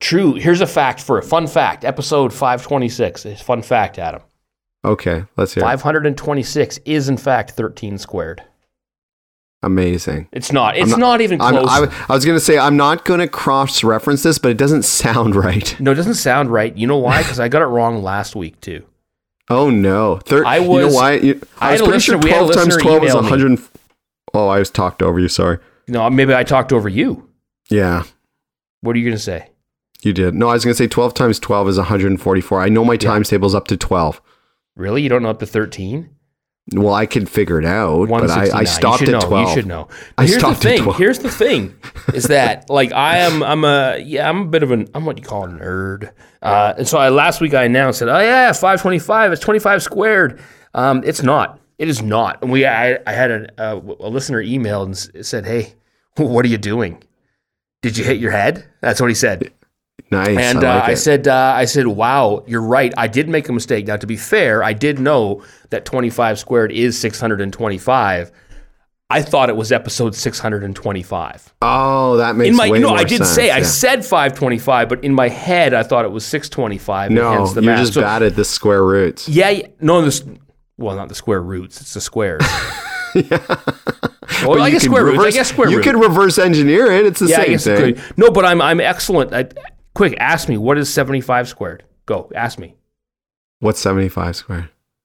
true. Here's a fun fact. Episode 526. It's fun fact, Adam. Okay, let's hear it. 526 is in fact 13 squared. Amazing. It's not. It's not even close. I was going to say, I'm not going to cross-reference this, but it doesn't sound right. No, it doesn't sound right. You know why? Because I got it wrong last week, too. Oh, no. You know why? I was had a pretty listener- sure we had a 12 times listener 12 is email me. 100. Oh, I was talked over you. Sorry. No, maybe I talked over you. Yeah, What are you going to say? you did. No, I was going to say 12 times 12 is 144. I know my times table's up to 12. Really? You don't know up to 13? Well, I could figure it out, but I 169. stopped at 12. You should know. I stopped at 12. Here's the thing, is that like I'm a bit of I'm what you call a nerd. And so last week I announced that 525 is 25 squared. It's not. It is not. And I had a listener email and said, "Hey, what are you doing? Did you hit your head?" That's what he said. Nice. And I said, wow, you're right. I did make a mistake. Now, to be fair, I did know that 25 squared is 625. I thought it was episode 625. Oh, that makes way more I did sense. say, yeah. I said 525, but in my head, I thought it was 625. No, hence the you're math. just bad at the square roots. No, not the square roots. It's the squares. Well, I guess square roots. You could reverse engineer it. It's the same thing. No, but I'm excellent. Quick, ask me, what is 75 squared? Go, ask me. What's 75 squared?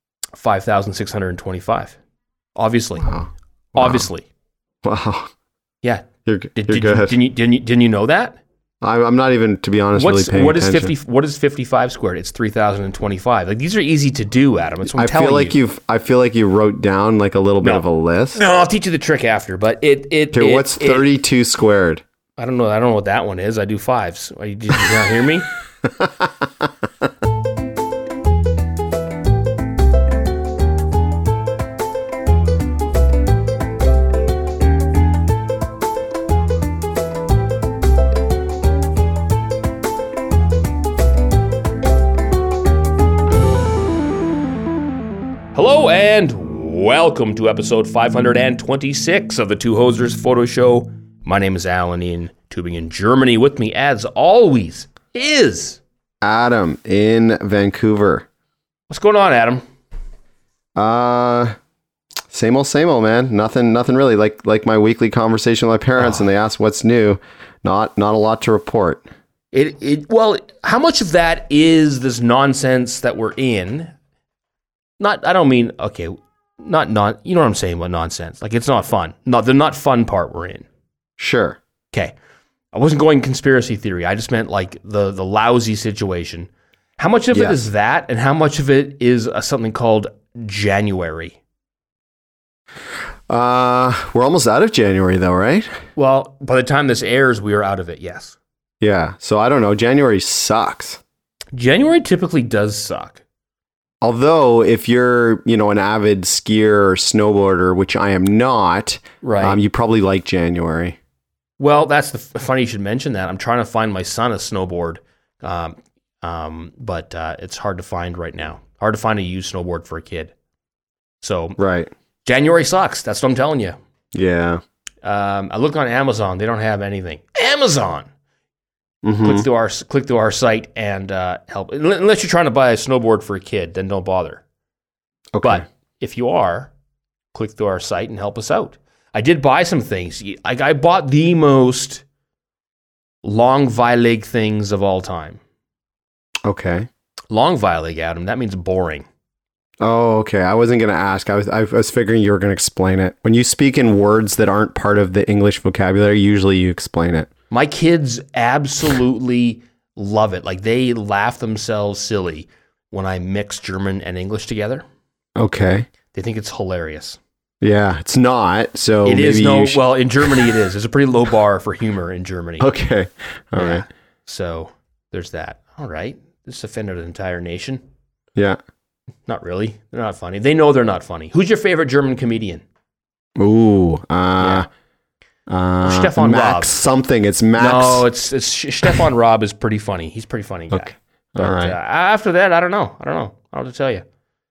5,625. Obviously. Wow. Obviously. Wow. Yeah. You're good. Didn't you know that? I'm not even, to be honest, really paying attention. What is 55 squared? It's 3,025. Like, these are easy to do, Adam. That's what I'm telling you. I feel like you wrote down like a little bit of a list. No, I'll teach you the trick after. But what's 32 squared? I don't know. I don't know what that one is. I do fives. Did you not hear me? Hello and welcome to episode 526 of the Two Hosers Photo Show. My name is Alan in Tübingen, Germany. With me, as always, is Adam in Vancouver. What's going on, Adam? Same old, man. Nothing really. Like my weekly conversation with my parents, and they ask what's new. Not a lot to report. Well, how much of that is this nonsense that we're in? You know what I'm saying about nonsense. Like, it's not fun. No, the not fun part we're in. Sure. Okay. I wasn't going conspiracy theory. I just meant like the lousy situation. How much of it is that, and how much of it is something called January? We're almost out of January though, right? Well, by the time this airs, we are out of it, yes. Yeah. So I don't know. January sucks. January typically does suck. Although, if you're, an avid skier or snowboarder, which I am not, right? You probably like January. Well, that's funny you should mention that. I'm trying to find my son a snowboard, but it's hard to find right now. Hard to find a used snowboard for a kid. So, right. January sucks. That's what I'm telling you. Yeah. I look on Amazon. They don't have anything. Amazon. Mm-hmm. Click through our site and help. Unless you're trying to buy a snowboard for a kid, then don't bother. Okay. But if you are, click through our site and help us out. I did buy some things. I bought the most long Weilig things of all time. Okay. Long Weilig, Adam. That means boring. Oh, okay. I wasn't going to ask. I was figuring you were going to explain it. When you speak in words that aren't part of the English vocabulary, usually you explain it. My kids absolutely love it. Like, they laugh themselves silly when I mix German and English together. Okay. They think it's hilarious. Yeah, it's not. So it is well, in Germany it is. There's a pretty low bar for humor in Germany. Okay. All right. So there's that. All right. This offended an entire nation. Yeah. Not really. They're not funny. They know they're not funny. Who's your favorite German comedian? Ooh. Stefan Max Raab. Something. It's Max. No, it's Stefan Raab is pretty funny. He's a pretty funny guy. Okay. But, all right. After that, I don't know. I don't know what to tell you.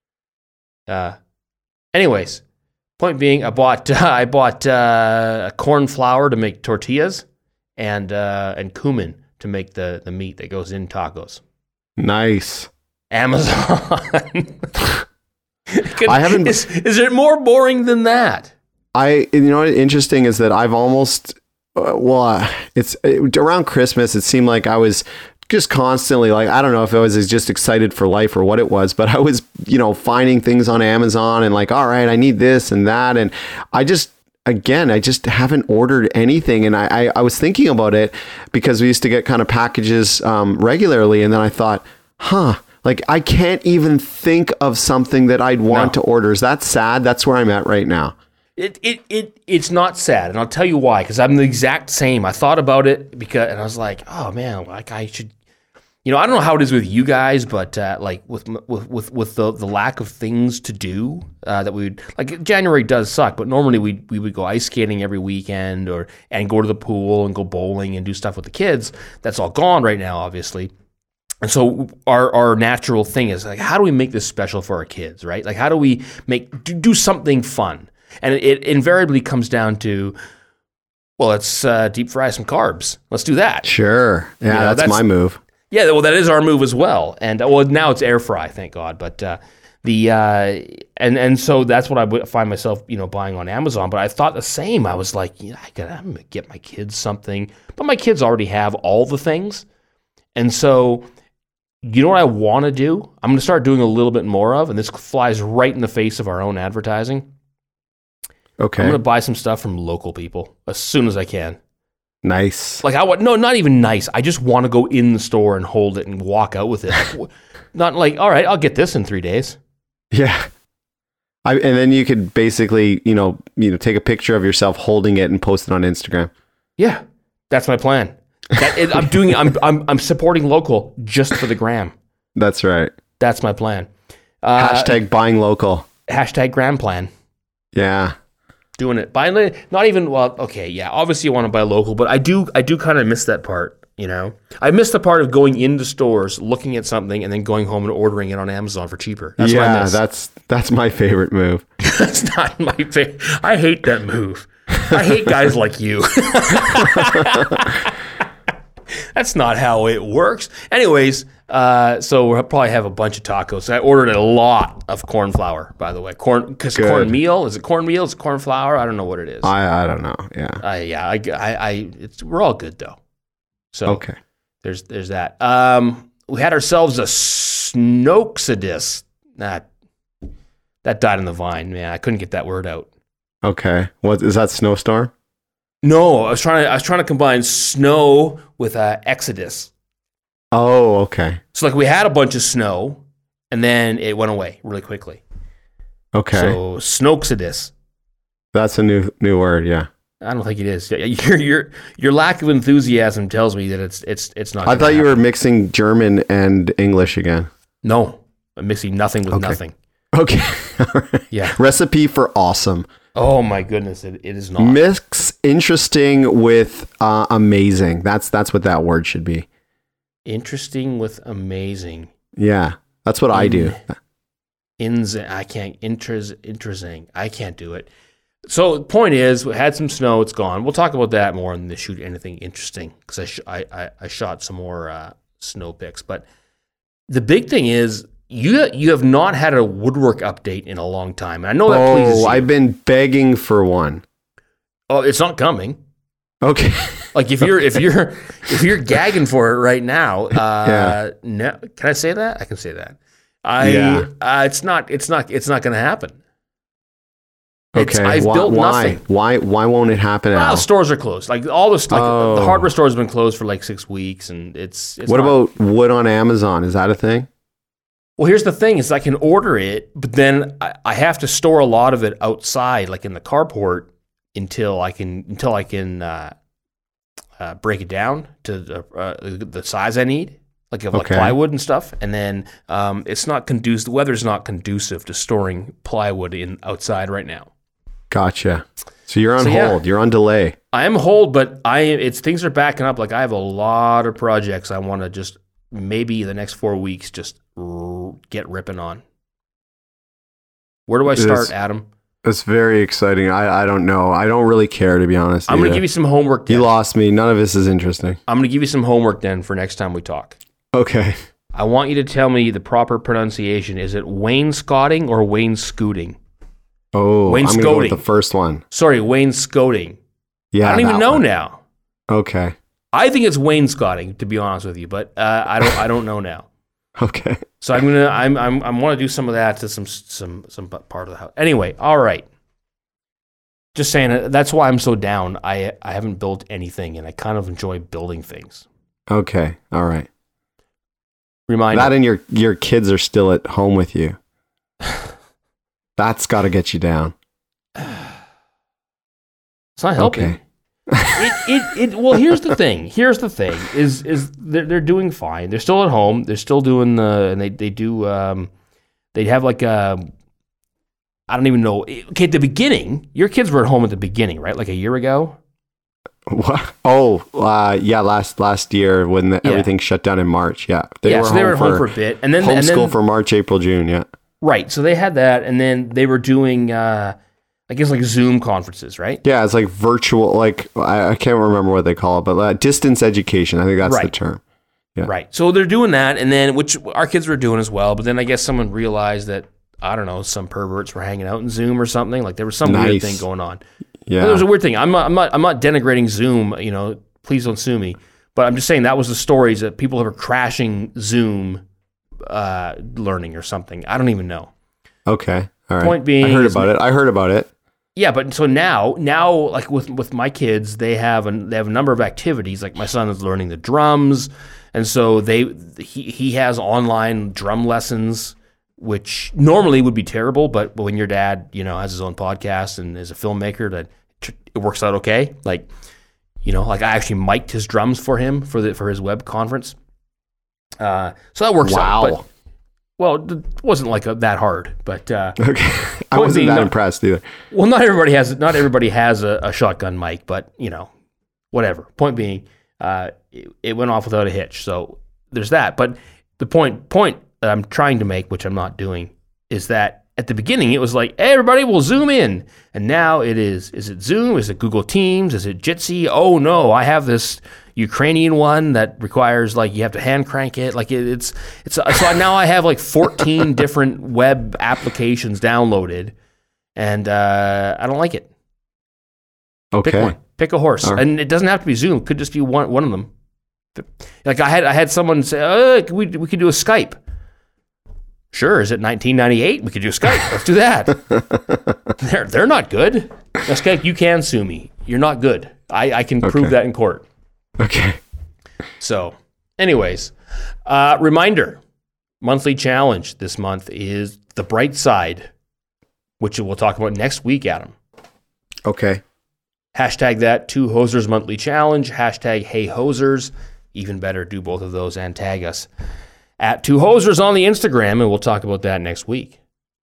Anyways, point being, I bought corn flour to make tortillas and cumin to make the meat that goes in tacos. Nice. Amazon. I haven't. Is it more boring than that? You know what's interesting is that I've almost, it's around Christmas. It seemed like I was just constantly like, I don't know if I was just excited for life or what it was, but I was, finding things on Amazon and like, all right, I need this and that. And I just haven't ordered anything. And I was thinking about it because we used to get kind of packages regularly. And then I thought, like I can't even think of something that I'd want to order. Is that sad? That's where I'm at right now. It's not sad, and I'll tell you why. Because I'm the exact same. I thought about it and I was like, oh man, like I should. I don't know how it is with you guys, but like with the lack of things to do that we would like. January does suck, but normally we would go ice skating every weekend and go to the pool and go bowling and do stuff with the kids. That's all gone right now, obviously. And so our natural thing is like, how do we make this special for our kids, right? Like, how do we do something fun? And it invariably comes down to, well, let's deep fry some carbs. Let's do that. Sure. Yeah, that's my move. Yeah, well, that is our move as well. And now it's air fry, thank God. But and so that's what I would find myself, buying on Amazon. But I thought the same. I was like, I'm gonna get my kids something, but my kids already have all the things, and so. You know what I want to do? I'm going to start doing a little bit more of, and this flies right in the face of our own advertising. Okay. I'm going to buy some stuff from local people as soon as I can. Nice. Like not even nice. I just want to go in the store and hold it and walk out with it. Not like, all right, I'll get this in 3 days. Yeah. And then you could basically, take a picture of yourself holding it and post it on Instagram. Yeah, that's my plan. I'm supporting local just for the gram. That's right. That's my plan. Hashtag buying local. Hashtag gram plan. Yeah. Doing it. Buying, not even, well, okay, yeah, obviously you want to buy local, but I do kind of miss that part, I miss the part of going into stores, looking at something, and then going home and ordering it on Amazon for cheaper. That's what I miss. That's my favorite move. That's not my favorite. I hate that move. I hate guys like you. That's not how it works. Anyways, so we'll probably have a bunch of tacos. I ordered a lot of corn flour, by the way. Cornmeal? Is it cornmeal? Is it corn flour? I don't know what it is. I don't know. Yeah. We're all good though. So okay. There's that. We had ourselves a Snokesodus. That died on the vine, man. I couldn't get that word out. Okay. What is that? Snowstorm? No, I was trying to combine snow with exodus. Oh, okay. So like we had a bunch of snow, and then it went away really quickly. Okay. So Snokesodus. That's a new word, yeah. I don't think it is. Your lack of enthusiasm tells me that it's not. I thought you were mixing German and English again. No, I'm mixing nothing with nothing. Okay. Yeah. Recipe for awesome. Oh my goodness, it is not. Mix interesting with amazing. That's what that word should be. Interesting with amazing. Yeah, that's what I do. Interesting. I can't do it. So the point is, we had some snow. It's gone. We'll talk about that more in the Shoot Anything Interesting because I shot some more snow pics. But the big thing is, you have not had a woodwork update in a long time. And I know that pleases you. I've been begging for one. Oh, it's not coming. Okay. Like if you're gagging for it right now, no, can I say that? I can say that. It's not going to happen. Okay. I've built nothing. Why won't it happen now? Well, stores are closed. Like all this, the hardware stores have been closed for like 6 weeks, and it's. What about wood on Amazon? Is that a thing? Well, here's the thing: is I can order it, but then I have to store a lot of it outside, like in the carport, until I can break it down to the size I need, like plywood and stuff. And then it's not conducive. The weather's not conducive to storing plywood outside right now. Gotcha. So you're on hold. Yeah. You're on delay. I am hold, but things are backing up. Like I have a lot of projects I want to just maybe the next 4 weeks just get ripping on. Where do I start, Adam? It's very exciting. I don't know. I don't really care, to be honest. I'm going to give you some homework then. You lost me. None of this is interesting. I'm going to give you some homework then for next time we talk. Okay. I want you to tell me the proper pronunciation. Is it wainscoting or wainscoting? Oh, I'm going to go with the first one. Sorry, wainscoting. Yeah, I don't even know now. Okay. I think it's wainscoting, to be honest with you, but I don't know now. Okay. So I want to do some of that to some part of the house. Anyway, all right. Just saying, that's why I'm so down. I haven't built anything, and I kind of enjoy building things. Okay. All right. Reminder. That and your kids are still at home with you. That's got to get you down. It's not helping. Okay. Well, here's the thing. Is they're doing fine. They're still at home. They're still doing and they do they have like I don't even know. Okay, at the beginning, your kids were at home at the beginning, right? Like a year ago. What? Oh, yeah, last year when everything shut down in March. Yeah, they were at home for a bit, and then homeschool for March, April, June. Yeah, right. So they had that, and then they were doing I guess like Zoom conferences, right? Yeah, it's like virtual, like I can't remember what they call it, but distance education. I think that's the term. Yeah. Right. So they're doing that, and then which our kids were doing as well. But then I guess someone realized that I don't know, some perverts were hanging out in Zoom or something. Like there was some weird thing going on. Yeah, there was a weird thing. I'm not denigrating Zoom. You know, please don't sue me. But I'm just saying that was the stories that people were crashing Zoom learning or something. I don't even know. Okay. All right. Point being, I heard about it. Yeah, but so now, like with my kids, they have a number of activities. Like my son is learning the drums, and so he has online drum lessons, which normally would be terrible. But when your dad, has his own podcast and is a filmmaker, that it works out okay. Like, like I actually mic'd his drums for him for his web conference. So that works out. But, well, it wasn't like that hard, but okay. I wasn't that impressed either. Well, not everybody has a shotgun mic, but whatever. Point being, it went off without a hitch. So there's that. But the point that I'm trying to make, which I'm not doing, is that at the beginning it was like, hey, everybody, we'll Zoom in, and now it is. Is it Zoom? Is it Google Teams? Is it Jitsi? Oh no, I have this Ukrainian one that requires you have to hand crank it. Like it's so now I have 14 different web applications downloaded, and I don't like it. Okay. Pick one. Pick a horse. Right. And it doesn't have to be Zoom. It could just be one of them. Like I had someone say, we could do a Skype. Sure, is it 1998? We could do Skype. Let's do that. They're not good. Now, Skype, you can sue me. You're not good. I can prove that in court. Okay. So, anyways, reminder, monthly challenge this month is The Bright Side, which we'll talk about next week, Adam. Okay. Hashtag that, 2 Hosers Monthly Challenge. Hashtag Hey Hosers. Even better, do both of those and tag us at 2 Hosers on the Instagram, and we'll talk about that next week.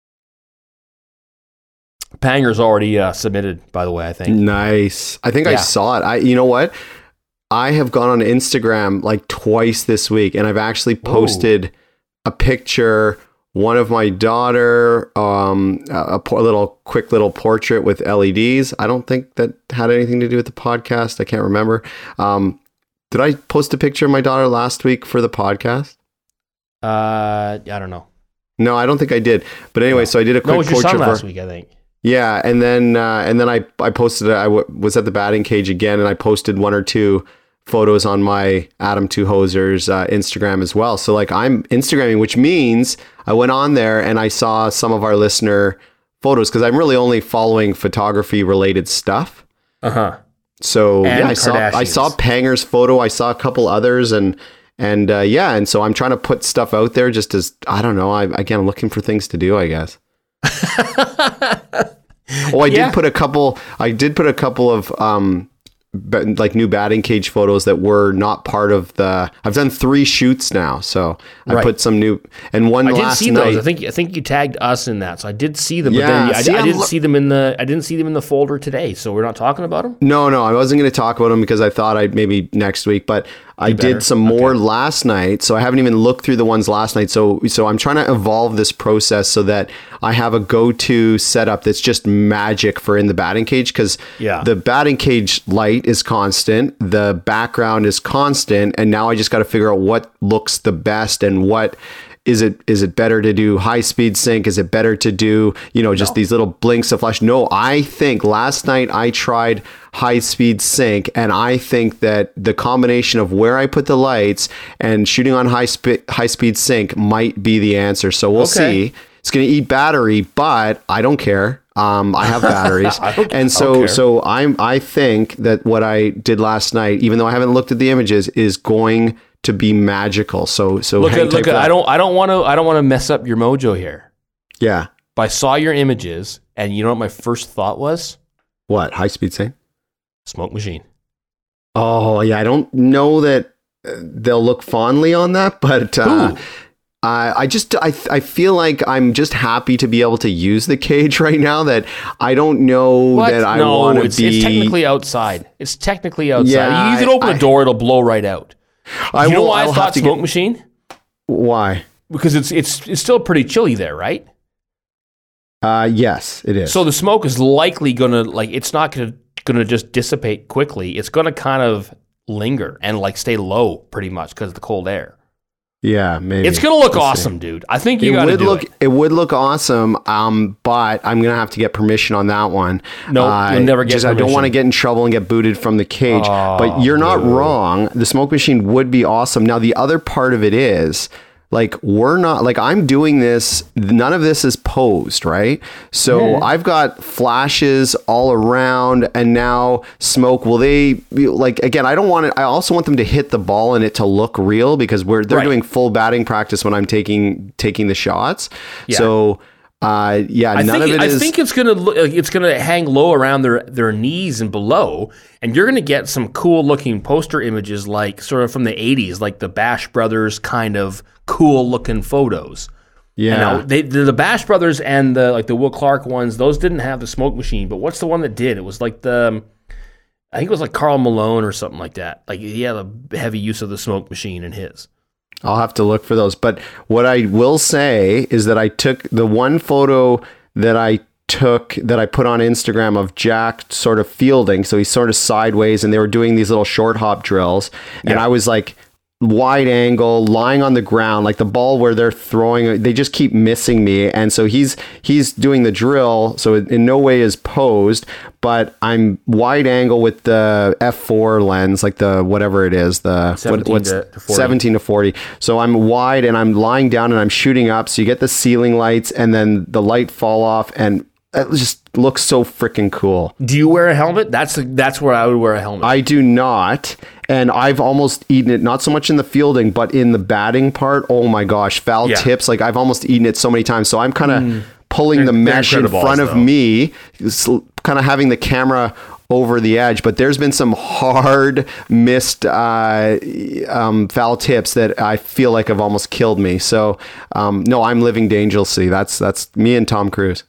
Panger's already submitted, by the way, I think. Nice. I think I saw it. You know what? I have gone on Instagram twice this week, and I've actually posted a picture, one of my daughter, a quick little portrait with LEDs. I don't think that had anything to do with the podcast. I can't remember. Did I post a picture of my daughter last week for the podcast? I don't know. No, I don't think I did. But anyway, so I did a quick portrait your son last week, I think. Yeah, and then I posted it. I was at the batting cage again, and I posted 1 or 2 photos on my Adam 2 Hosers Instagram as well. So I'm Instagramming, which means I went on there and I saw some of our listener photos, because I'm really only following photography related stuff. So and I saw Panger's photo. I saw a couple others, and so I'm trying to put stuff out there just as, I don't know. I'm looking for things to do, I guess. I did put a couple of new batting cage photos that were not part of the. I've done 3 shoots now, so I put some new and one. I did see those. I think you tagged us in that, so I did see them. Yeah, but then I didn't see them in the folder today. So we're not talking about them. No, I wasn't going to talk about them because I thought I'd maybe next week. But I did some more last night, so I haven't even looked through the ones last night. So I'm trying to evolve this process so that I have a go-to setup that's just magic for in the batting cage, because the batting cage light is constant, the background is constant, and now I just got to figure out what looks the best and what. Is it better to do high speed sync? Is it better to do, just these little blinks of flash? No, I think last night I tried high speed sync, and I think that the combination of where I put the lights and shooting on high speed sync might be the answer. So we'll see. It's going to eat battery, but I don't care. I have batteries. I think that what I did last night, even though I haven't looked at the images, is going to be magical. So look at I don't want to mess up your mojo here. Yeah. But I saw your images, and you know what my first thought was? What? High speed sync? Smoke machine. Oh yeah, I don't know that they'll look fondly on that, but I feel like I'm just happy to be able to use the cage right now. That I don't know that I want to be. It's technically outside. Yeah, you can open the door; it'll blow right out. You know why I thought smoke machine? Why? Because it's still pretty chilly there, right? Yes, it is. So the smoke is likely gonna it's not gonna just dissipate quickly. It's gonna kind of linger and stay low pretty much because of the cold air. Yeah, maybe. It's going to look awesome, dude. I think you got to do it. It would look awesome, but I'm going to have to get permission on that one. No, you'll never get permission. I don't want to get in trouble and get booted from the cage. But you're not wrong. The smoke machine would be awesome. Now, the other part of it is, we're not, I'm doing this, none of this is posed, right? So I've got flashes all around, and now smoke, will they be, again, I don't want it, I also want them to hit the ball and it to look real, because they're doing full batting practice when I'm taking the shots. Yeah. So I think it's gonna hang low around their knees and below, and you're gonna get some cool looking poster images, sort of from the 80s, like the Bash Brothers kind of cool looking photos. Yeah. Now the Bash Brothers and the Will Clark ones, those didn't have the smoke machine, but what's the one that did? It was I think it was Karl Malone or something like that. He had a heavy use of the smoke machine in his. I'll have to look for those. But what I will say is that I took the one photo that I put on Instagram of Jack sort of fielding. So he's sort of sideways, and they were doing these little short hop drills. And I was wide angle, lying on the ground, the ball where they're throwing, they just keep missing me. And so he's doing the drill, so it in no way is posed, but I'm wide angle with the f4 lens, the whatever it is, the 17 to 40. So I'm wide and I'm lying down and I'm shooting up, so you get the ceiling lights and then the light fall off, and it just looks so freaking cool. Do you wear a helmet? That's where I would wear a helmet. I do not. And I've almost eaten it, not so much in the fielding, but in the batting part. Oh my gosh, foul tips. I've almost eaten it so many times. So I'm kind of pulling the mesh in front of me, kind of having the camera over the edge. But there's been some hard missed foul tips that I feel like have almost killed me. So no, I'm living dangerously. That's me and Tom Cruise.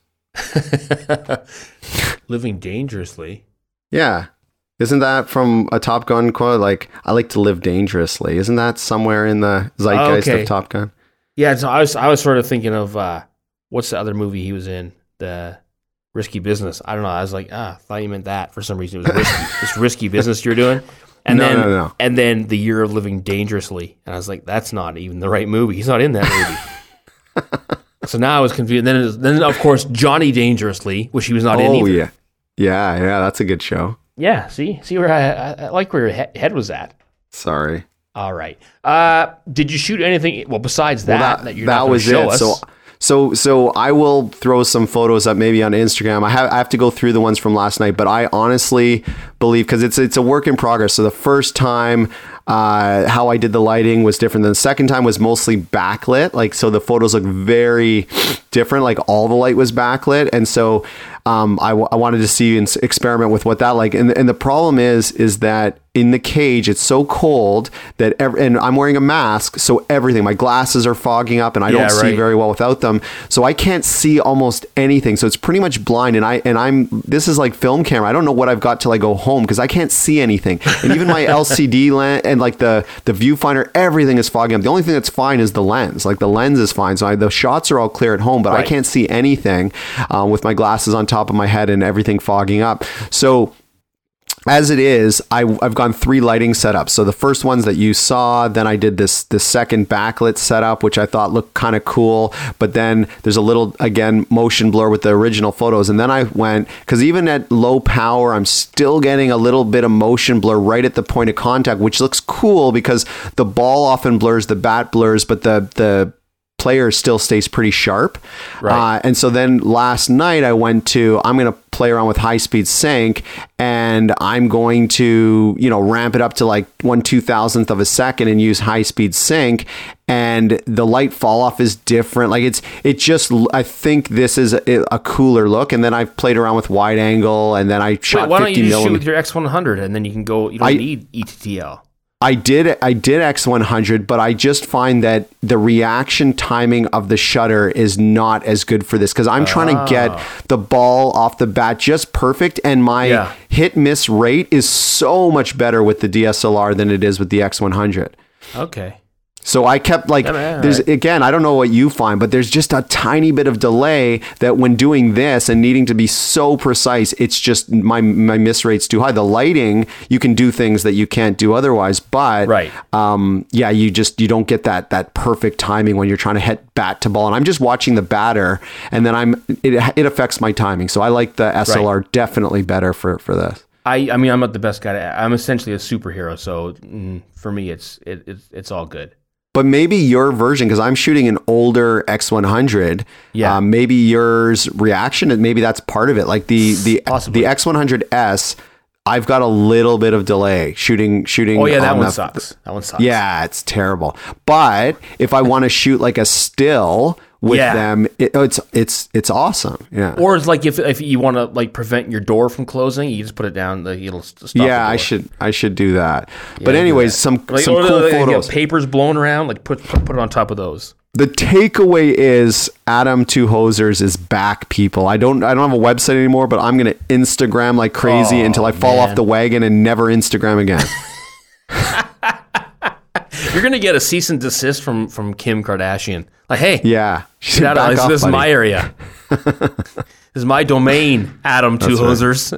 Living dangerously? Yeah. Isn't that from a Top Gun quote? I like to live dangerously. Isn't that somewhere in the zeitgeist of Top Gun? Yeah, so I was sort of thinking of what's the other movie he was in? The Risky Business. I don't know. I was thought you meant that for some reason. It was risky. This risky business you're doing. And no. And then The Year of Living Dangerously. And I was like, that's not even the right movie. He's not in that movie. So now I was confused. Then of course Johnny Dangerously, which he was not in either. Yeah, that's a good show. Yeah, see where I like where your head was at. Sorry. All right. Did you shoot anything? Well, besides that you're not going to show us. So I will throw some photos up maybe on Instagram. I have to go through the ones from last night, but I honestly believe, because it's a work in progress. So the first time, how I did the lighting was different. Than the second time was mostly backlit. So the photos look very different. All the light was backlit, and so I wanted to see and experiment with what that and the problem is that in the cage it's so cold that and I'm wearing a mask, so everything, my glasses are fogging up and I don't see very well without them, so I can't see almost anything, so it's pretty much blind, and I'm this is like film camera. I don't know what I've got till I go home. home because I can't see anything. And even my LCD lens and like the viewfinder, everything is fogging up. The only thing that's fine is the lens. Like the lens is fine. So the shots are all clear at home, but I can't see anything with my glasses on top of my head and everything fogging up. So as it is, I've gone 3 lighting setups. So the first ones that you saw, then I did this second backlit setup, which I thought looked kind of cool. But then there's a little, again, motion blur with the original photos. And then I went, because even at low power, I'm still getting a little bit of motion blur right at the point of contact, which looks cool because the ball often blurs, the bat blurs, but the player still stays pretty sharp. Right. And so then last night I went to, I'm going to play around with high speed sync, and I'm going to, ramp it up to like 1/2000th of a second and use high speed sync. And the light fall off is different. Like I think this is a cooler look. And then I've played around with wide angle, and then I shot 50 millimeter. Why don't you just shoot with your X100 and then you can go, you don't need ETTL. I did X100, but I just find that the reaction timing of the shutter is not as good for this because I'm trying to get the ball off the bat just perfect, and my hit miss rate is so much better with the DSLR than it is with the X100. Okay. So I kept again, I don't know what you find, but there's just a tiny bit of delay that when doing this and needing to be so precise, it's just my miss rate's too high. The lighting, you can do things that you can't do otherwise, but you don't get that perfect timing when you're trying to hit bat to ball. And I'm just watching the batter, and then it affects my timing. So I like the SLR definitely better for this. I mean, I'm not the best guy. I'm essentially a superhero, so for me, it's all good. But maybe your version, because I'm shooting an older X100, maybe yours reaction, and maybe that's part of it. Like the X100S, I've got a little bit of delay shooting. Oh yeah, that one sucks. Yeah, it's terrible. But if I want to shoot like a still with them, it's awesome. Yeah. Or it's like if you want to like prevent your door from closing, you just put it down. It'll stop. Yeah, I should do that. Yeah, but anyways, some cool photos. Papers blown around, like put it on top of those. The takeaway is Adam Two Hosers is back, people. I don't have a website anymore, but I'm gonna Instagram like crazy until I fall off the wagon and never Instagram again. You're going to get a cease and desist from Kim Kardashian. Like, hey, this is my area. This is my domain, Adam Two Hosers.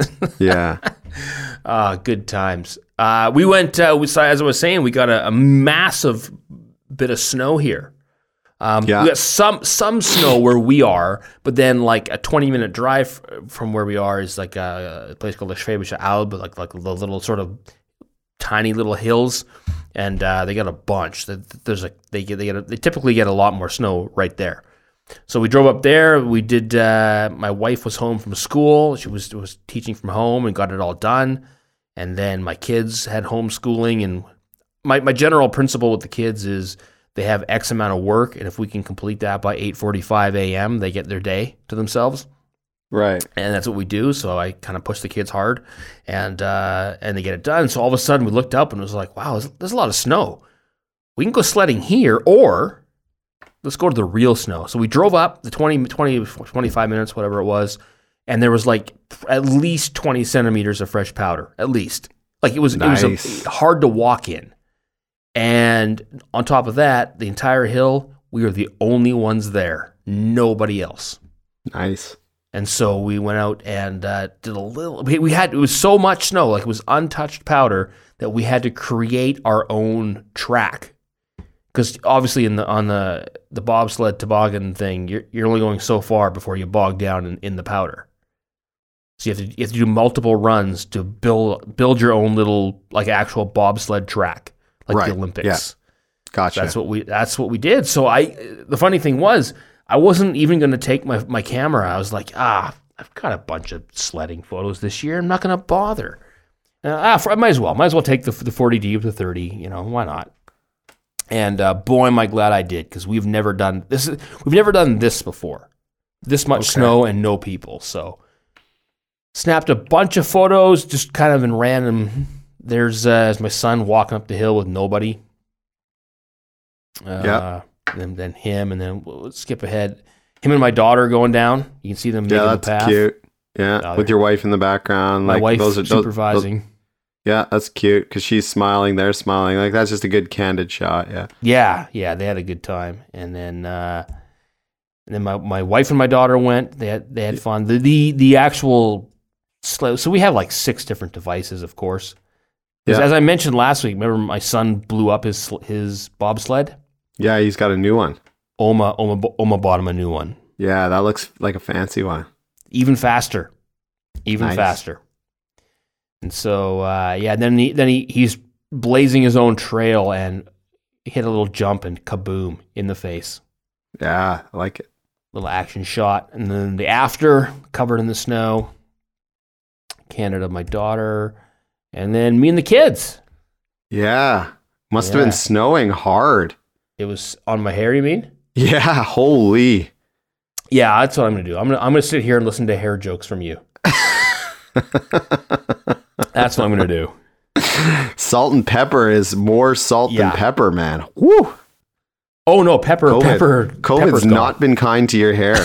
Yeah. Good times. We went, as I was saying, we got a massive bit of snow here. We got some snow where we are, but then like a 20-minute drive from where we are is like a place called the Schwäbische Alb, like the little sort of tiny little hills. And they got a bunch. They typically get a lot more snow right there. So we drove up there. We did. My wife was home from school. She was teaching from home and got it all done. And then my kids had homeschooling. And my general principle with the kids is they have X amount of work, and if we can complete that by 8:45 a.m., they get their day to themselves. Right. And that's what we do. So I kind of push the kids hard, and they get it done. So all of a sudden we looked up and it was like, wow, there's a lot of snow. We can go sledding here, or let's go to the real snow. So we drove up the 25 minutes, whatever it was, and there was like at least 20 centimeters of fresh powder, at least. Like it was hard to walk in. And on top of that, the entire hill, we were the only ones there. Nobody else. Nice. And so we went out and did a little. It was so much snow, like it was untouched powder, that we had to create our own track. Because obviously, on the bobsled toboggan thing, you're only going so far before you bog down in the powder. So you have to do multiple runs to build your own little like actual bobsled track, like the Olympics. Yeah. Gotcha. So that's what we did. So the funny thing was, I wasn't even going to take my camera. I was like, I've got a bunch of sledding photos this year. I'm not going to bother. I might as well take the 40D with the 30. Why not? And boy, am I glad I did, because we've never done this. We've never done this before. This much snow and no people. So snapped a bunch of photos, just kind of in random. There's my son walking up the hill with nobody. And then him, and then we'll skip ahead. Him and my daughter going down. You can see them making the path. Cute. Yeah, with your wife in the background. My like wife those are supervising. Yeah, that's cute because she's smiling, they're smiling. Like that's just a good candid shot. Yeah. Yeah, they had a good time, and then my wife and my daughter went. They had fun. The actual sleigh. So we have like 6 different devices, of course. Because as I mentioned last week, remember my son blew up his bobsled. Yeah, he's got a new one. Oma bought him a new one. Yeah, that looks like a fancy one. Even faster. Faster. And so, then he's blazing his own trail and hit a little jump and kaboom in the face. Yeah, I like it. Little action shot. And then the after, covered in the snow. Candid of my daughter. And then me and the kids. Yeah. Must have been snowing hard. It was on my hair, you mean? Yeah, holy. Yeah, that's what I'm going to do. I'm going to sit here and listen to hair jokes from you. That's what I'm going to do. Salt and pepper is more salt than pepper, man. Woo! Oh, no, COVID's pepper's not been kind to your hair.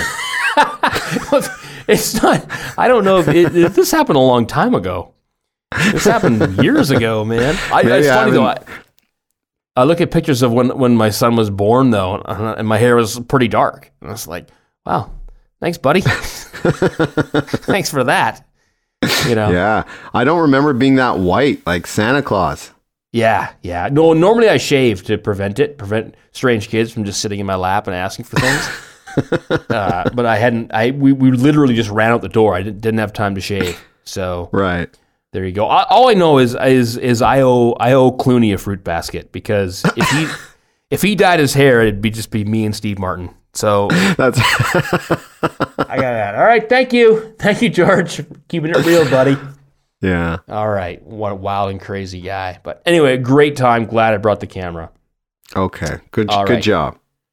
It's not. I don't know if this happened a long time ago. This happened years ago, man. It's funny, though. I look at pictures of when my son was born, though, and my hair was pretty dark. And I was like, wow, thanks, buddy. Thanks for that. Yeah. I don't remember being that white, like Santa Claus. Yeah. No, normally I shave to prevent strange kids from just sitting in my lap and asking for things. But I hadn't. We literally just ran out the door. I didn't have time to shave. So right. There you go. All I know is I owe Clooney a fruit basket because if he dyed his hair, it'd just be me and Steve Martin. So that's I got that. All right, thank you, George, keeping it real, buddy. Yeah. All right, what a wild and crazy guy. But anyway, great time. Glad I brought the camera. Okay, good job.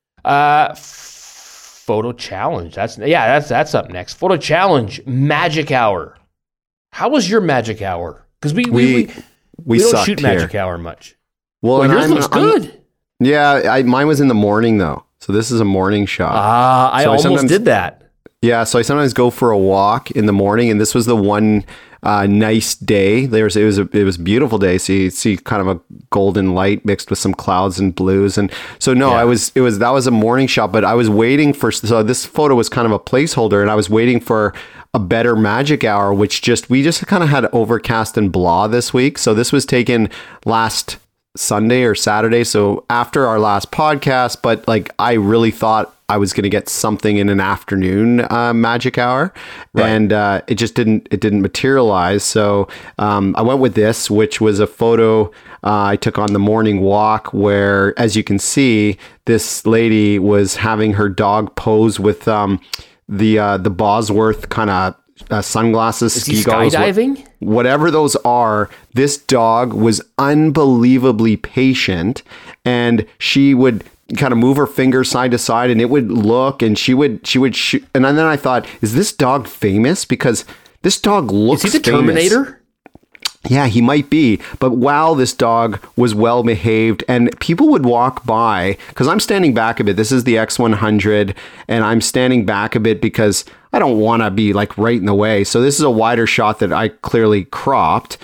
Photo challenge. That's up next. Photo challenge, magic hour. How was your magic hour? Because we don't shoot magic hour much. Well, yours looks good. Mine was in the morning though, so this is a morning shot. I almost did that. Yeah, so I sometimes go for a walk in the morning, and this was the one nice day. It was a beautiful day. So you see kind of a golden light mixed with some clouds and blues, and so that was a morning shot. But I was waiting so this photo was kind of a placeholder, and I was waiting for a better magic hour, which we just kind of had overcast and blah this week. So this was taken last Sunday or Saturday, so after our last podcast, but like I really thought I was going to get something in an afternoon magic hour, right. And it just didn't materialize. So I went with this, which was a photo I took on the morning walk where, as you can see, this lady was having her dog pose with the Bosworth kind of sunglasses, ski goggles, skydiving, whatever those are. This dog was unbelievably patient, and she would kind of move her fingers side to side, and it would look, and she would shoot. And then I thought, is this dog famous? Because this dog looks famous. Is he the Terminator? Yeah, he might be. But wow, this dog was well behaved, and people would walk by, because I'm standing back a bit. This is the X100, and I'm standing back a bit because I don't want to be like right in the way. So this is a wider shot that I clearly cropped.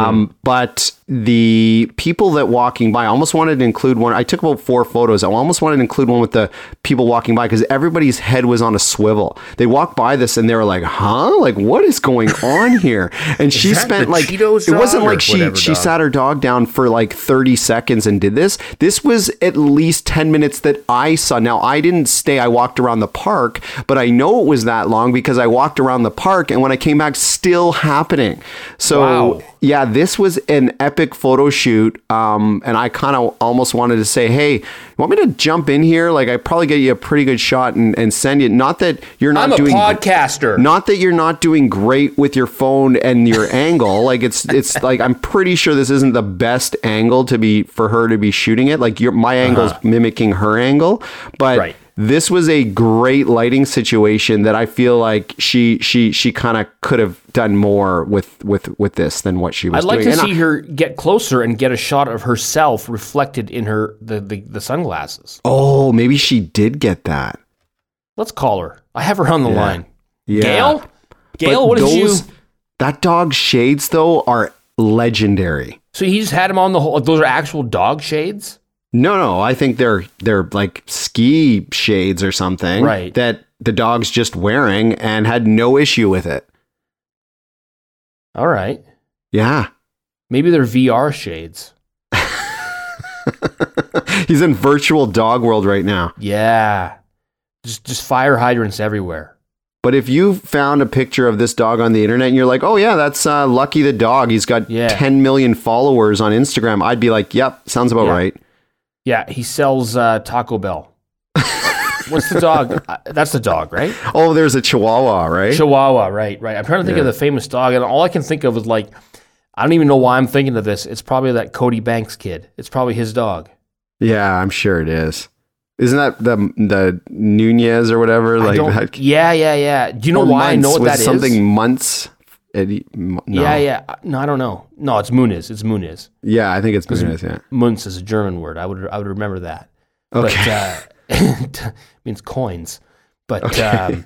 But the people that walking by, I almost wanted to include one. I took about 4 photos. I almost wanted to include one with the people walking by because everybody's head was on a swivel. They walked by this and they were like, huh? Like, what is going on here? And she spent like, it wasn't like she sat her dog down for like 30 seconds and did this. This was at least 10 minutes that I saw. Now, I didn't stay. I walked around the park, but I know it was that long because I walked around the park, and when I came back, still happening. So wow. Yeah, this was an epic photo shoot. And I kind of almost wanted to say, hey, you want me to jump in here? Like, I probably get you a pretty good shot and send you. Not that you're not doing. I'm a podcaster. Not that you're not doing great with your phone and your angle. Like it's like, I'm pretty sure this isn't the best angle for her to be shooting it. Like my angle's mimicking her angle, but. Right. This was a great lighting situation that I feel like she kind of could have done more with this than what she was doing. I'd like to see her get closer and get a shot of herself reflected in the sunglasses. Oh, maybe she did get that. Let's call her. I have her on the line. Yeah. Gail? Gail, what did you... That dog's shades, though, are legendary. So he's had him on the whole... Those are actual dog shades? No. I think they're like ski shades or something. Right. That the dog's just wearing and had no issue with it. All right. Yeah. Maybe they're VR shades. He's in virtual dog world right now. Yeah. Just fire hydrants everywhere. But if you found a picture of this dog on the internet and you're like, oh yeah, that's Lucky the dog. He's got 10 million followers on Instagram. I'd be like, yep, sounds about right. Yeah, he sells Taco Bell. What's the dog? That's the dog, right? Oh, there's a Chihuahua, right? Chihuahua, right. I'm trying to think of the famous dog, and all I can think of is like, I don't even know why I'm thinking of this. It's probably that Cody Banks kid. It's probably his dog. Yeah, I'm sure it is. Isn't that the Nunez or whatever? Yeah. Do you know why I know what that is? Something Months. Eddie, no. Yeah. No, I don't know. No, it's Muniz. Yeah, I think it's Muniz. Yeah, Munz is a German word. I would remember that. Okay. But, it means coins. But I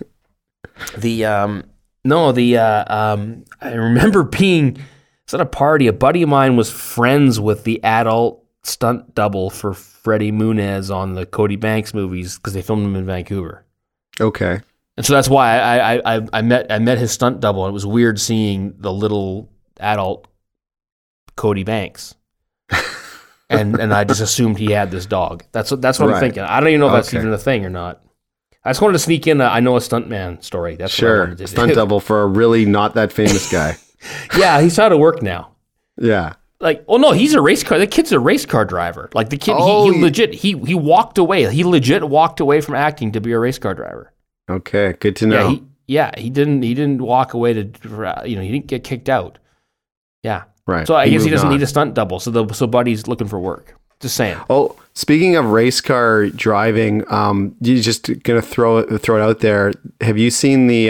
remember being at a party. A buddy of mine was friends with the adult stunt double for Freddie Muniz on the Cody Banks movies because they filmed them in Vancouver. Okay. And so that's why I met his stunt double. And it was weird seeing the little adult Cody Banks, and I just assumed he had this dog. That's what I'm thinking. I don't even know if that's even a thing or not. I just wanted to sneak in I know a stuntman story. That's what I wanted to do. Stunt double for a really not that famous guy. Yeah, he's out of work now. Yeah. Like, oh no, he's a race car. The kid's a race car driver. Like the kid, he walked away. He legit walked away from acting to be a race car driver. Okay, good to know. He didn't walk away to, he didn't get kicked out. Yeah. Right. So I guess he doesn't need a stunt double. So Buddy's looking for work. Just saying. Oh, speaking of race car driving, you just gonna throw it out there. Have you seen the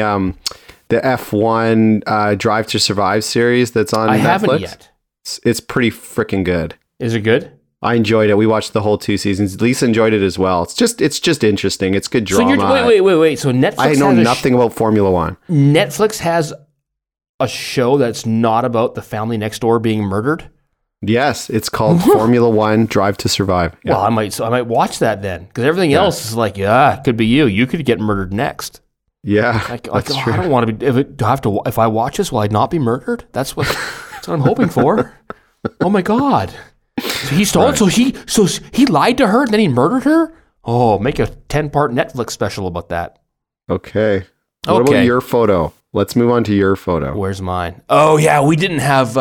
F1 Drive to Survive series that's on Netflix? I haven't yet. It's pretty freaking good. Is it good? I enjoyed it. We watched the whole 2 seasons. Lisa enjoyed it as well. It's just interesting. It's good drama. So wait. So Netflix I know nothing about Formula One. Netflix has a show that's not about the family next door being murdered? Yes, it's called Formula One Drive to Survive. Yeah. Well, I might watch that then, because everything else is like, it could be you. You could get murdered next. Yeah, that's true. I don't want to be. If I watch this, will I not be murdered? That's what I'm hoping for. Oh my God! So he stole it. So he lied to her and then he murdered her. Oh, make a 10-part Netflix special about that. Okay. What about your photo? Let's move on to your photo. Where's mine? Oh yeah, we didn't have.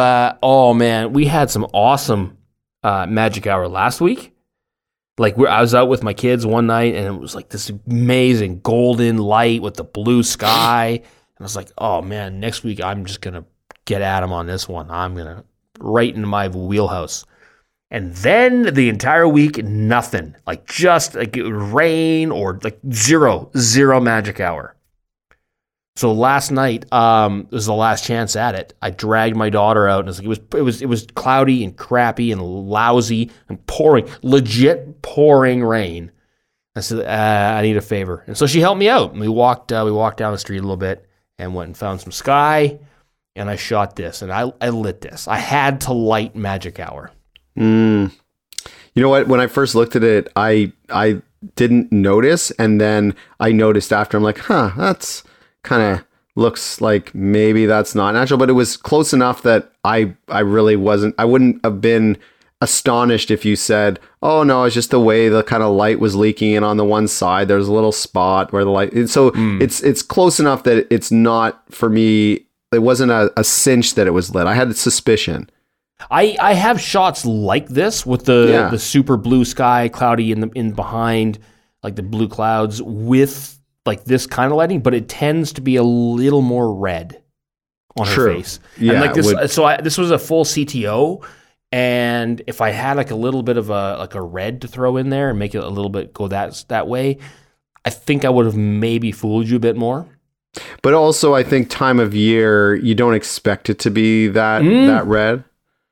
We had some awesome magic hour last week. Like I was out with my kids one night, and it was like this amazing golden light with the blue sky. And I was like, oh man, next week I'm just gonna get at him on this one. I'm gonna right into my wheelhouse. And then the entire week, nothing. Like just like rain or like zero magic hour. So last night was the last chance at it. I dragged my daughter out, and it was cloudy and crappy and lousy and pouring, legit pouring rain. I said, I need a favor, and so she helped me out. And we walked down the street a little bit and went and found some sky, and I shot this, and I lit this. I had to light magic hour. You know what? When I first looked at it, I didn't notice, and then I noticed after. I'm like, that's kind of looks like maybe that's not natural, but it was close enough that I really wasn't. I wouldn't have been astonished if you said, "Oh no, it's just the way the kind of light was leaking in on the one side. There's a little spot where the light." So it's close enough that it's not for me. It wasn't a cinch that it was lit. I had a suspicion. I have shots like this with the super blue sky, cloudy in behind, like the blue clouds with like this kind of lighting, but it tends to be a little more red on her face. Yeah, and like this. This was a full CTO, and if I had like a little bit of a red to throw in there and make it a little bit go that way, I think I would have maybe fooled you a bit more. But also, I think time of year, you don't expect it to be that red.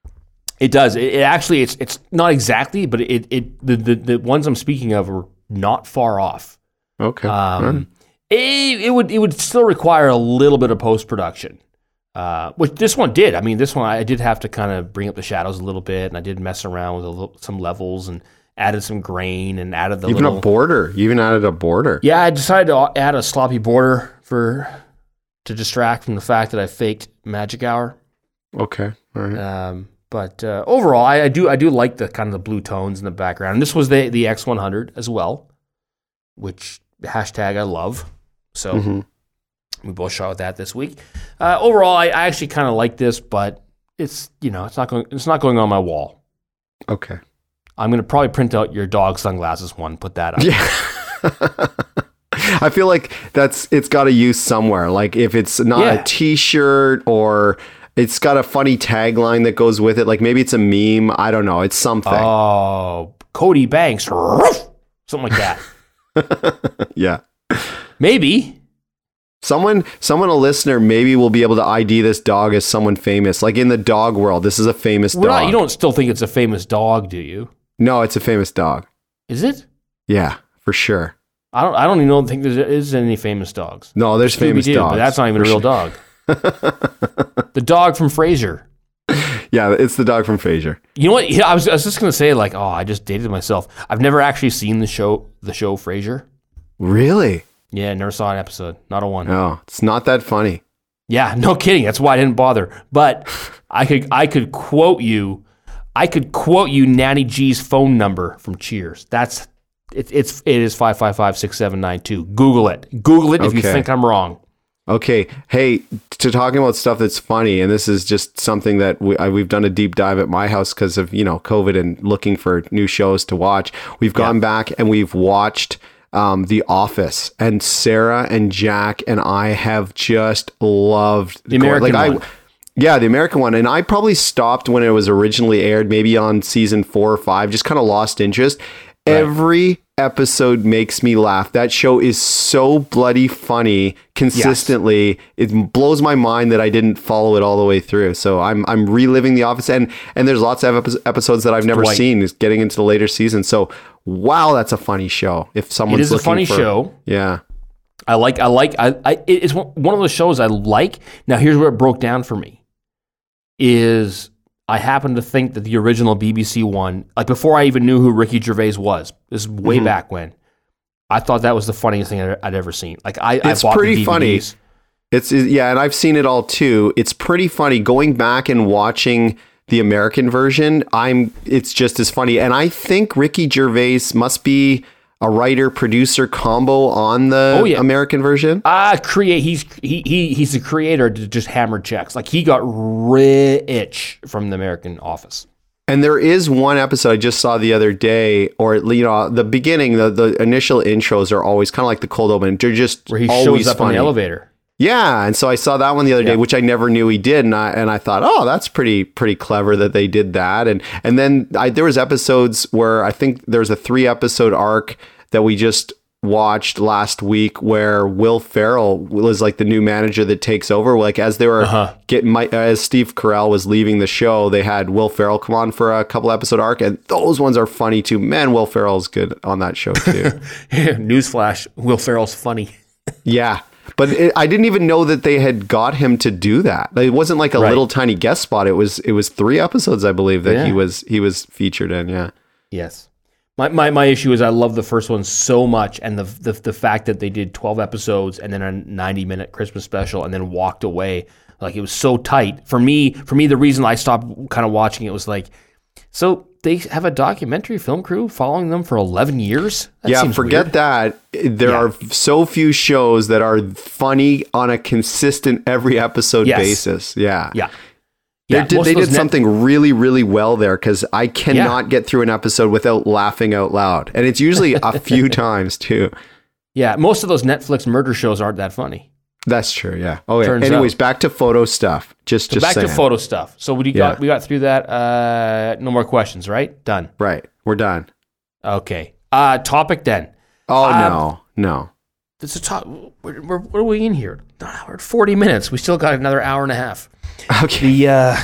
It does. It actually, it's not exactly, but the ones I'm speaking of are not far off. Okay. It would still require a little bit of post-production, which this one did. I mean, this one I did have to kind of bring up the shadows a little bit, and I did mess around with some levels and added some grain and added a border. You even added a border. Yeah, I decided to add a sloppy border to distract from the fact that I faked Magic Hour. Okay, all right. But overall, I do like the kind of the blue tones in the background. And this was the X100 as well, which hashtag I love. So we both shot with that this week. Overall, I actually kind of like this, but it's not going on my wall. Okay. I'm going to probably print out your dog sunglasses one, put that up. Yeah. I feel like it's got to use somewhere. Like if it's not a T-shirt or it's got a funny tagline that goes with it. Like maybe it's a meme. I don't know. It's something. Oh, Cody Banks. Something like that. Yeah. Maybe. Someone, a listener, maybe will be able to ID this dog as someone famous. Like in the dog world, this is a famous dog. You don't still think it's a famous dog, do you? No, it's a famous dog. Is it? Yeah, for sure. I don't even think there is any famous dogs. No, there's famous dogs. But that's not even a real dog. The dog from Frasier. Yeah, it's the dog from Frasier. You know what? Yeah, I was just gonna say like, I just dated myself. I've never actually seen the show Frasier. Really? Yeah, never saw an episode. Not a one. No, it's not that funny. Yeah, no kidding. That's why I didn't bother. But I could quote you. I could quote you Nanny G's phone number from Cheers. It is 555-6792. Google it. Google it if you think I'm wrong. Okay. Hey, to talking about stuff that's funny, and this is just something that we've done a deep dive at my house because of COVID and looking for new shows to watch. We've gone back and we've watched The Office, and Sarah and Jack and I have just loved the American one. Yeah, the American one. And I probably stopped when it was originally aired, maybe on season 4 or 5, just kind of lost interest. Right. Every episode makes me laugh. That show is so bloody funny consistently. Yes. It blows my mind that I didn't follow it all the way through. So I'm reliving The Office, and there's lots of episodes that I've never seen is getting into the later season. So wow, that's a funny show. If someone's it is a funny show. Yeah. It's one of those shows I like. Now here's where it broke down for me. Is I happen to think that the original BBC one, like before I even knew who Ricky Gervais was, this is way back when, I thought that was the funniest thing I'd ever seen. Like it's bought pretty the DVDs. Funny. It's and I've seen it all too. It's pretty funny going back and watching the American version. It's just as funny, and I think Ricky Gervais must be a writer-producer combo on the American version. He's the creator to just hammer checks. Like he got rich from the American Office. And there is one episode I just saw the other day, or the beginning, the initial intros are always kind of like the cold open. They're just where he always shows up funny. In the elevator. Yeah, and so I saw that one the other day, which I never knew he did, and I thought, oh, that's pretty clever that they did that. And then there was episodes where I think there's a 3-episode arc that we just watched last week where Will Ferrell was like the new manager that takes over. Like as they were as Steve Carell was leaving the show, they had Will Ferrell come on for a couple episode arc, and those ones are funny too. Man, Will Ferrell's good on that show too. Newsflash: Will Ferrell's funny. Yeah. But I didn't even know that they had got him to do that. It wasn't like a little tiny guest spot. It was 3 episodes, I believe, that he was featured in. Yeah. Yes. My issue is I love the first one so much, and the fact that they did 12 episodes and then a 90-minute Christmas special and then walked away. Like it was so tight. For me, the reason I stopped kind of watching it was like, so they have a documentary film crew following them for 11 years? That forget weird. That. There are so few shows that are funny on a consistent every episode basis. Yeah. Yeah. They did something really, really well there, because I cannot get through an episode without laughing out loud. And it's usually a few times too. Yeah. Most of those Netflix murder shows aren't that funny. That's true. Yeah. Oh, yeah. Anyways, back to photo stuff. Just back to photo stuff. So we got through that. No more questions, right? Done. Right. We're done. Okay. Topic then. Oh, no. This is what are we in here? We're at 40 minutes. We still got another hour and a half. Okay.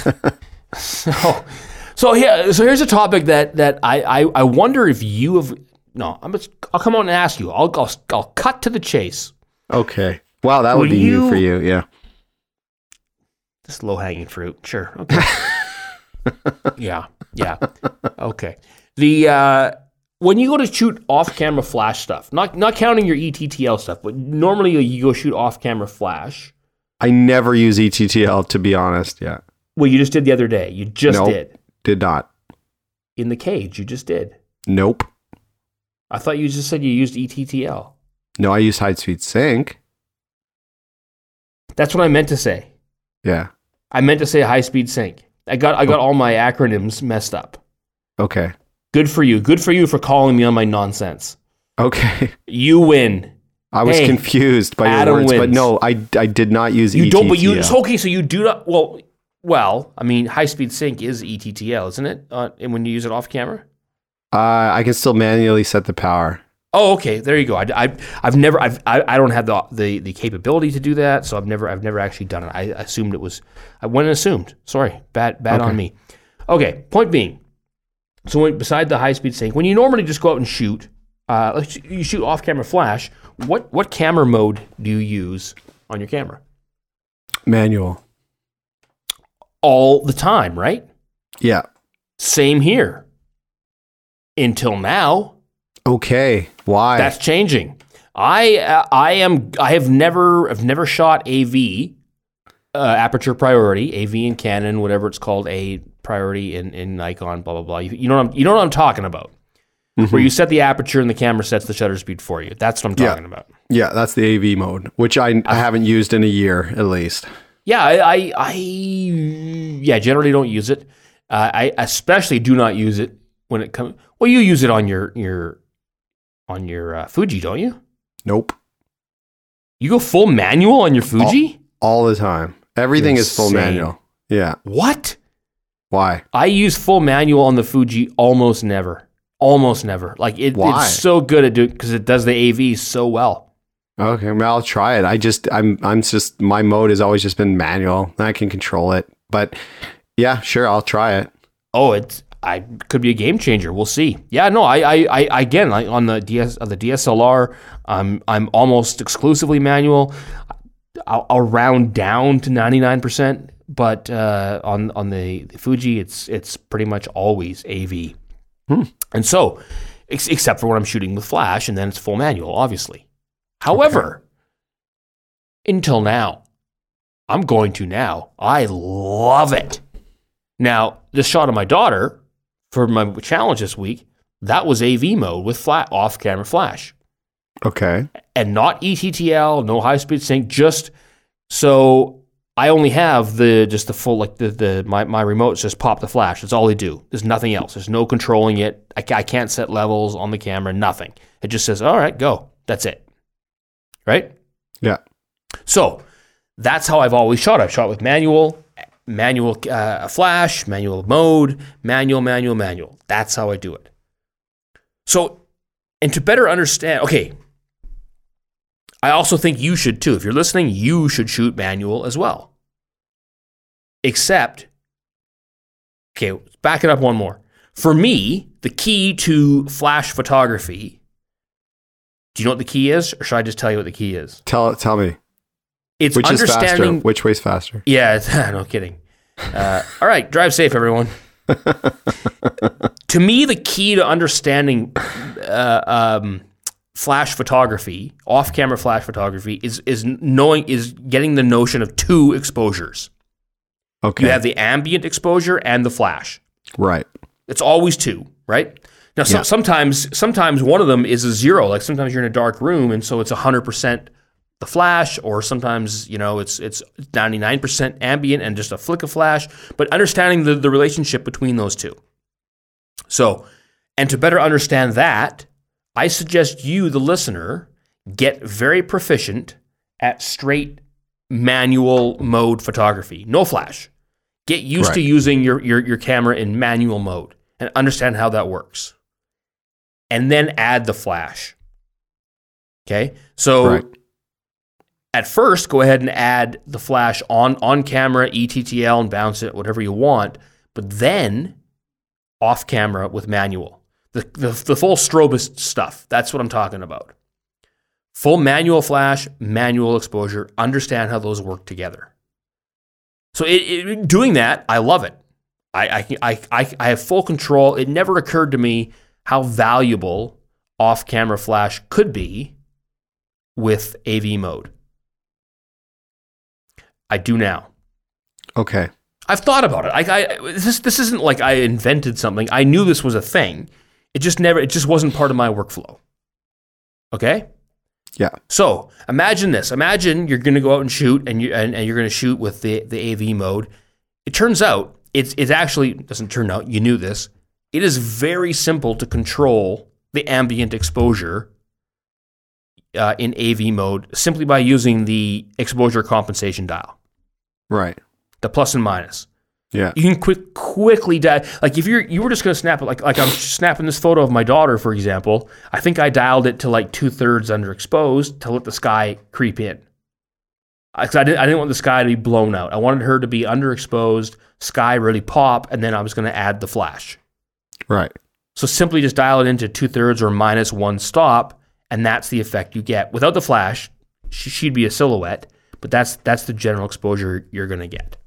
So here's a topic that I wonder if you have. No, I'll come on and ask you. I'll cut to the chase. Okay. Wow, that would be new for you. Yeah. Just low-hanging fruit. Sure. Okay. Yeah. Okay. When you go to shoot off-camera flash stuff, not counting your ETTL stuff, but normally you go shoot off-camera flash. I never use ETTL, to be honest. Yeah. Well, you just did the other day. You just did. Did not. In the cage, you just did. Nope. I thought you just said you used ETTL. No, I used high-speed sync. That's what I meant to say. Yeah. I meant to say high-speed sync. I got all my acronyms messed up. Okay. Good for you. Good for you for calling me on my nonsense. Okay. You win. I was confused by Adam your words, wins. but no, I did not use ETTL. You don't, but you, okay, so you do not, well, I mean, high-speed sync is ETTL, isn't it? And when you use it off camera? I can still manually set the power. Oh, okay. There you go. I don't have the capability to do that, so I've never actually done it. I assumed it was. I went and assumed. Sorry, bad Okay. on me. Okay. Point being, so beside the high speed sync, when you normally just go out and shoot, you shoot off camera flash. What camera mode do you use on your camera? Manual. All the time, right? Yeah. Same here. Until now. Okay. Why? That's changing. I've never shot AV, aperture priority, AV in Canon, whatever it's called, a priority in Nikon, blah blah blah. You know what I'm talking about. Mm-hmm. Where you set the aperture and the camera sets the shutter speed for you. That's what I'm talking about. Yeah, that's the AV mode, which I haven't used in a year at least. Yeah, I generally don't use it. I especially do not use it when it comes. Well, you use it on your Fuji, don't you? Nope. You go full manual on your Fuji? All the time. Everything is full manual. Yeah. What? Why? I use full manual on the Fuji almost never. Almost never. Like Why? It's so good at doing because it does the AV so well. Okay, well, I'll try it. I'm just my mode has always just been manual. I can control it, but yeah, sure, I'll try it. Oh, I could be a game changer. We'll see. Yeah, no, I again, like on the DSLR, I'm almost exclusively manual. I'll round down to 99%, but on the Fuji, it's pretty much always AV. And so, except for when I'm shooting with flash, and then it's full manual, obviously. However, until now, I'm going to now. I love it. Now, this shot of my daughter for my challenge this week, that was AV mode with off-camera flash. Okay. And not ETTL, no high-speed sync, just so I only have the full, like my remotes just pop the flash. That's all they do. There's nothing else. There's no controlling it. I can't set levels on the camera, nothing. It just says, all right, go. That's it. Right? Yeah. So that's how I've always shot. I've shot with manual flash, manual mode, manual. That's how I do it. So, and to better understand, okay, I also think you should too. If you're listening, you should shoot manual as well. Except, okay, let's back it up one more. For me, the key to flash photography, do you know what the key is? Or should I just tell you what the key is? Tell me. It's Which understanding. is faster? Which way's faster? Yeah, no kidding. All right, drive safe, everyone. To me, the key to understanding flash photography, off-camera flash photography, is getting the notion of two exposures. Okay. You have the ambient exposure and the flash. Right. It's always two, right? Now, sometimes one of them is a zero. Like sometimes you're in a dark room, and so it's 100% the flash, or sometimes it's 99% ambient and just a flick of flash. But understanding the relationship between those two. So, and to better understand that, I suggest you, the listener, get very proficient at straight manual mode photography, no flash. Get used to using your camera in manual mode and understand how that works. And then add the flash. Okay? So at first, go ahead and add the flash on camera, ETTL, and bounce it, whatever you want. But then off camera with manual. The full strobist stuff. That's what I'm talking about. Full manual flash, manual exposure, understand how those work together. So doing that, I love it. I have full control. It never occurred to me how valuable off-camera flash could be with AV mode. I do now. Okay. I've thought about it. This isn't like I invented something. I knew this was a thing. It just wasn't part of my workflow. Okay? Yeah. So imagine this. Imagine you're going to go out and shoot, and you're going to shoot with the AV mode. It turns out it actually doesn't turn out. You knew this. It is very simple to control the ambient exposure in AV mode simply by using the exposure compensation dial. Right. The plus and minus. Yeah. You can quickly dial. Like if you were just going to snap it, like I'm snapping this photo of my daughter, for example. I think I dialed it to like 2/3 underexposed to let the sky creep in. I didn't want the sky to be blown out. I wanted her to be underexposed, sky really pop, and then I was going to add the flash. Right. So simply just dial it into 2/3 or -1 stop, and that's the effect you get. Without the flash, she'd be a silhouette, but that's the general exposure you're going to get.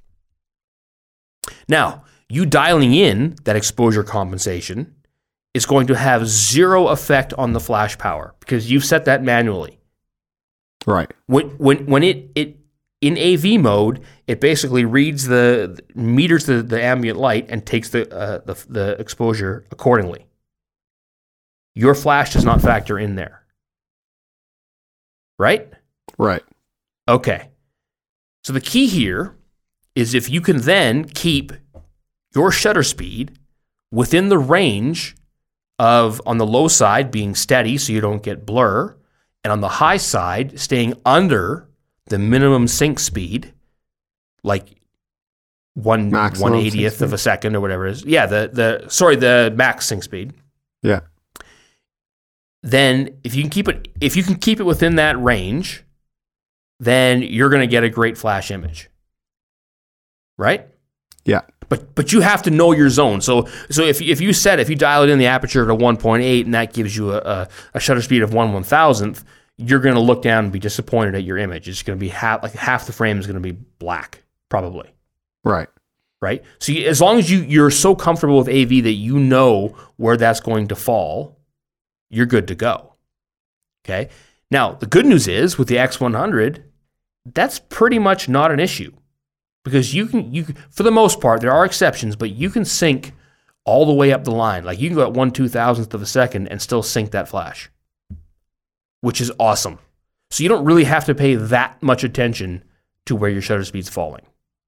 Now, you dialing in that exposure compensation is going to have zero effect on the flash power because you've set that manually. Right. When it in AV mode, it basically meters the ambient light and takes the exposure accordingly. Your flash does not factor in there. Right? Right. Okay. So the key here is if you can then keep your shutter speed within the range of, on the low side, being steady so you don't get blur, and on the high side, staying under the minimum sync speed, like 1/80th of a second or whatever it is. Yeah, the max sync speed. Yeah. Then if you can keep it within that range, then you're going to get a great flash image. Right? Yeah. But you have to know your zone. So if you dial it in the aperture to 1.8 and that gives you a shutter speed of 1/1000th, you're going to look down and be disappointed at your image. It's going to be half the frame is going to be black, probably. Right. Right? So as long as you're so comfortable with AV that you know where that's going to fall, you're good to go. Okay? Now, the good news is with the X100, that's pretty much not an issue. Because you can, for the most part, there are exceptions, but you can sync all the way up the line. Like you can go at 1/2000th of a second and still sync that flash, which is awesome. So you don't really have to pay that much attention to where your shutter speed's falling.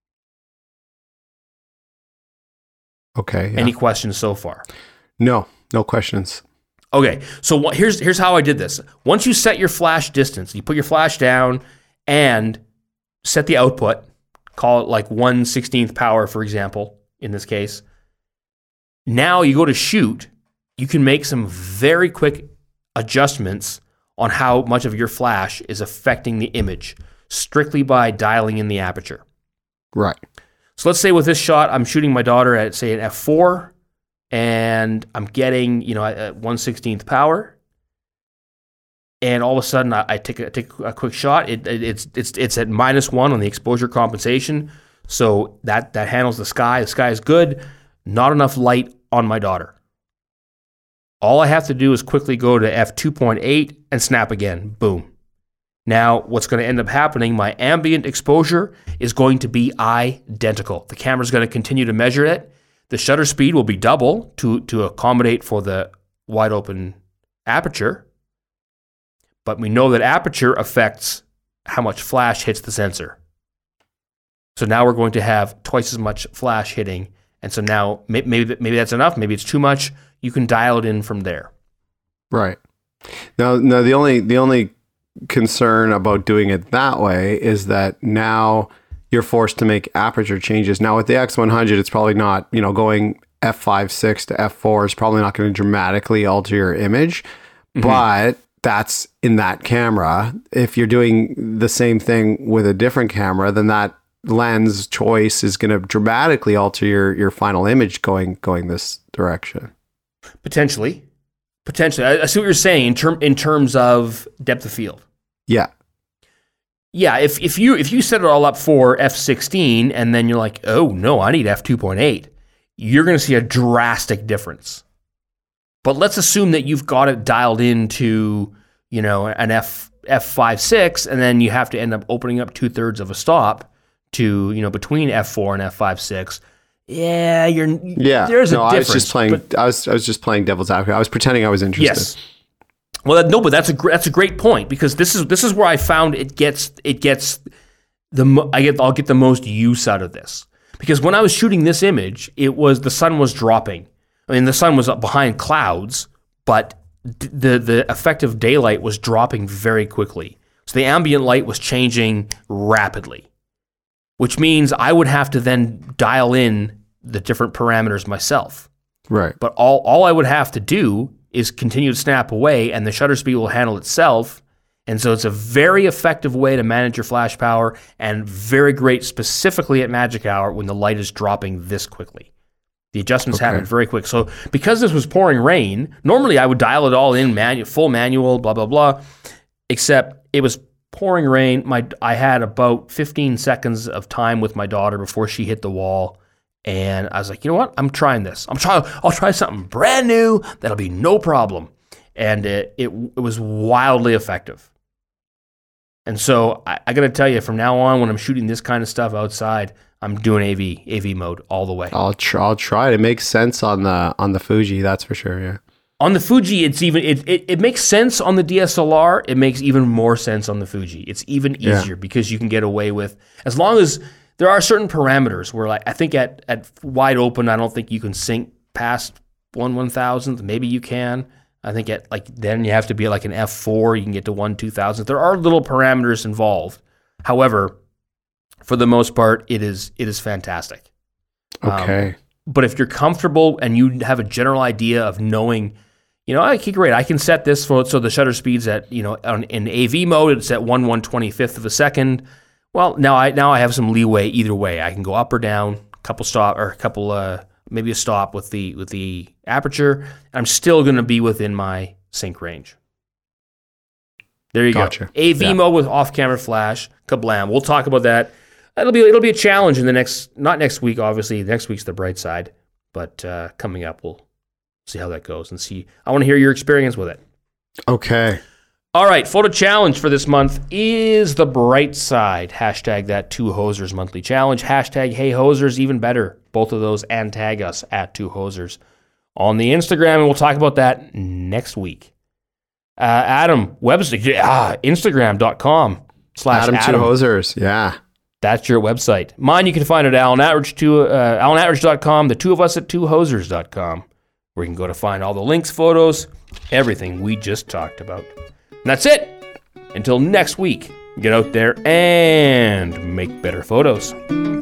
Okay. Yeah. Any questions so far? No questions. Okay, so here's how I did this. Once you set your flash distance, you put your flash down and set the output. Call it like 1/16th power, for example, in this case. Now you go to shoot, you can make some very quick adjustments on how much of your flash is affecting the image, strictly by dialing in the aperture. Right. So let's say with this shot, I'm shooting my daughter at, say, an f4, and I'm getting, at 1/16th power. And all of a sudden, I take a quick shot. It's at -1 on the exposure compensation, so that handles the sky. The sky is good. Not enough light on my daughter. All I have to do is quickly go to f2.8 and snap again. Boom. Now, what's going to end up happening? My ambient exposure is going to be identical. The camera's going to continue to measure it. The shutter speed will be double to accommodate for the wide open aperture. But we know that aperture affects how much flash hits the sensor. So now we're going to have twice as much flash hitting. And so now maybe that's enough. Maybe it's too much. You can dial it in from there. Right. Now the only concern about doing it that way is that now you're forced to make aperture changes. Now with the X100, it's probably not, going f5.6 to f4 is probably not going to dramatically alter your image. Mm-hmm. But that's in that camera. If you're doing the same thing with a different camera, then that lens choice is going to dramatically alter your final image going this direction. Potentially. I see what you're saying in terms of depth of field. Yeah. Yeah, if you set it all up for f16 and then you're like, oh no, I need f2.8, you're going to see a drastic difference. But let's assume that you've got it dialed into, an f5.6, and then you have to end up opening up 2/3 of a stop to, between f4 and f5.6. Yeah, there's a difference. I was just playing. I was just playing devil's advocate. I was pretending I was interested. Yes. Well, but that's a great point, because this is where I found I'll get the most use out of this, because when I was shooting this image, the sun was dropping. I mean, the sun was up behind clouds, but the effective daylight was dropping very quickly. So the ambient light was changing rapidly, which means I would have to then dial in the different parameters myself. Right. But all I would have to do is continue to snap away, and the shutter speed will handle itself. And so it's a very effective way to manage your flash power, and very great specifically at magic hour when the light is dropping this quickly. The adjustments happen very quick. So because this was pouring rain, normally I would dial it all in full manual, blah, blah, blah, except it was pouring rain. I had about 15 seconds of time with my daughter before she hit the wall. And I was like, you know what? I'm trying this. I'll try something brand new. That'll be no problem. And it was wildly effective. And so I got to tell you, from now on, when I'm shooting this kind of stuff outside, I'm doing AV mode all the way. I'll try. It makes sense on the Fuji, that's for sure. Yeah. On the Fuji, it makes sense on the DSLR. It makes even more sense on the Fuji. It's even easier because you can get away with, as long as there are certain parameters where, like, I think at wide open, I don't think you can sync past 1/1000th. Maybe you can. I think then you have to be like an f4. You can get to 1/2000th. There are little parameters involved. However, for the most part, it is fantastic. Okay. But if you're comfortable and you have a general idea of knowing, okay, great, I can set this so the shutter speed's at, in AV mode, it's at 1/125th of a second. Well, now I have some leeway either way. I can go up or down, maybe a stop with the aperture. I'm still going to be within my sync range. There you go. AV mode with off-camera flash, kablam. We'll talk about that. It'll be a challenge in not next week, obviously. Next week's the bright side, but coming up, we'll see how that goes and see. I want to hear your experience with it. Okay. All right, photo challenge for this month is the bright side. Hashtag that 2Hosers monthly challenge. Hashtag Hey Hosers, even better. Both of those, and tag us at 2Hosers on the Instagram, and we'll talk about that next week. Adam, website, Instagram.com/Adam 2Hosers, yeah. That's your website. Mine you can find at AlanAtridge.com, the two of us at 2Hosers.com, where you can go to find all the links, photos, everything we just talked about. And that's it. Until next week, get out there and make better photos.